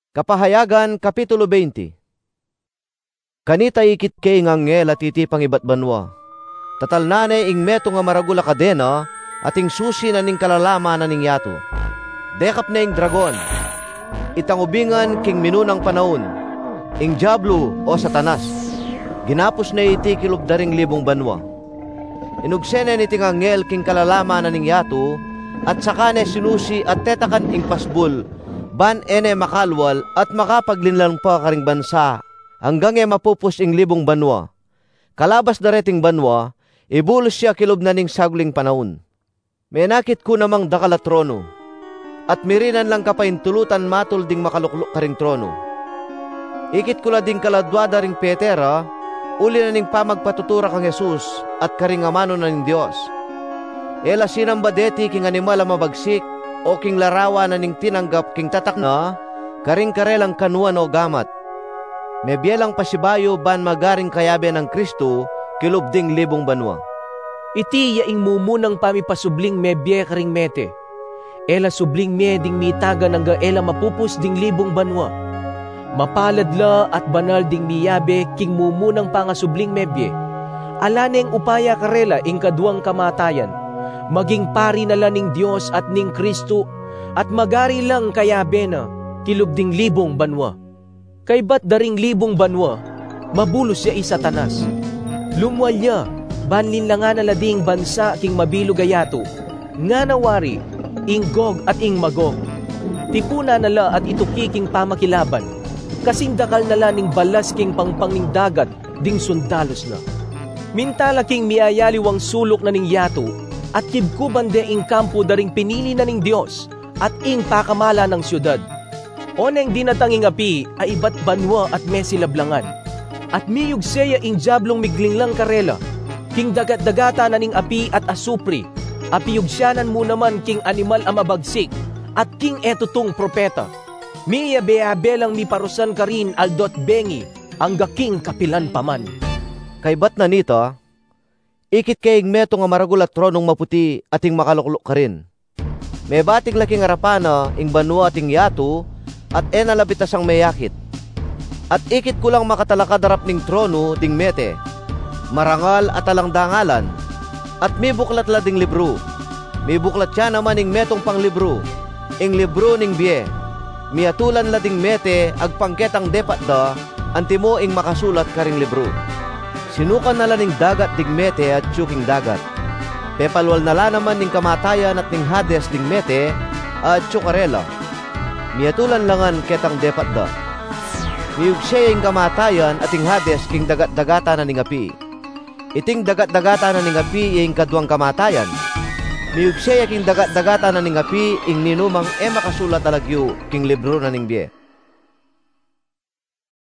Kapahayagan Kapitulo 20. Kanita ikit kay ngangel at itipang ibat banwa. Tatalnane ing meto nga maragula kadena at ing susi na ning kalalama na ning yato. Dekap na ing dragon. Itangubingan king minunang panahon. Ing Diablo o Satanas. Ginapos na iti kilubdaring libong banwa. Inugsene ni ting angel king kalalama na ning yato at sakane sinusi at tetakan ing pasbul. Ban ene makalwal at makapaglinlang pa karing bansa hanggang e mapupus ing libong banwa. Kalabas dareting banwa, ibulos siya kilob na ning sagling panahon. Menakit ko namang dakala trono, at mirinan lang kapaintulutan matol ding makalukluk karing trono. Ikit ko la ding kaladwada ring Petera, uli na ning pamagpatutura kang Jesus at karing amano na ning Dios. Ela sinambadeti king animal mabagsik, o king larawa na ning tinanggap king tatak na, karing karelang kanuan o gamat. Mebielang pasibayo ban magaring kayabe ng Kristo, kilubding libong banwa. Iti yaing mumunang pamipasubling mebye karing mete. Ela subling me ding mitaga nangga ela mapupus ding libong banwa. Mapaladla at banal ding miyabe king mumunang pangasubling mebye. Alaneng upaya karela ing kaduang kamatayan. Maging pari na lang ning Diyos at ning Kristo at magari lang kayabe na kilubding libong banwa. Kay ba't daring libong banwa, mabulos siya Satanas. Lumwalya, banlin lang nga nalading bansa king mabilugayato, nga nawari, ing Gog at ing Magog. Tipuna nala at itukiking pamakilaban, kasing dakal nala ning balas king pangpangning dagat, ding sundalos na. Mintala king miayaliwang sulok na ning yato, at kibkuban de ing kampo daring pinili na ning Dios, at ing pakamala ng syudad. Oneng dinatanging api ay iba't banwa at mesilablangan. At miyug seya ing Diablong miglinglang karela, king dagat-dagata na ning api at asupri, apiyug siyanan mo naman king animal amabagsik, at king etutong propeta. Miya beabelang miparusan ka rin aldot bengi, ang gaking kapilan paman. Kay bat na nita, ikit kay meto nga maragulat tronong maputi ating makalukluk ka rin. May bating laking arapana ing banwa ating yato, at enalabitas ang mayakit. At ikit ko lang makatalakadarap ning trono ding mete, marangal at alangdangalan, at may buklat la ding libro. May buklat siya naman ing metong pang libro, ing libro ning bie. Miatulan la ding mete agpangketang depat da, antimo ing makasulat karing libro. Sinukan na la ning dagat ding mete at tsuking dagat. Pepalwal na la naman ning kamatayan at ning Hades ding mete at tsukarela. Miatulan langan ketang depat da. Miugsiya ing kamatayan at ing Hades king dagat-dagata na ning api. Iting dagat-dagata na ning api ing kaduang kamatayan. Miugsiya king dagat-dagata na ning api ing ninumang makasulat alagyo king libro na ning bie.